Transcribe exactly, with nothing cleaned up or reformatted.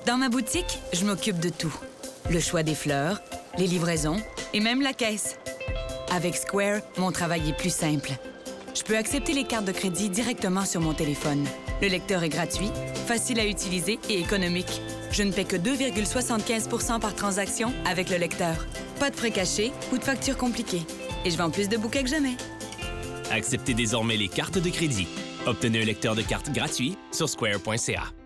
Dans ma boutique, je m'occupe de tout. Le choix des fleurs, les livraisons et même la caisse. Avec Square, mon travail est plus simple. Je peux accepter les cartes de crédit directement sur mon téléphone. Le lecteur est gratuit, facile à utiliser et économique. Je ne paie que deux virgule soixante-quinze pour cent par transaction avec le lecteur. Pas de frais cachés ou de factures compliquées. Et je vends plus de bouquets que jamais. Acceptez désormais les cartes de crédit. Obtenez un lecteur de cartes gratuit sur square point c a.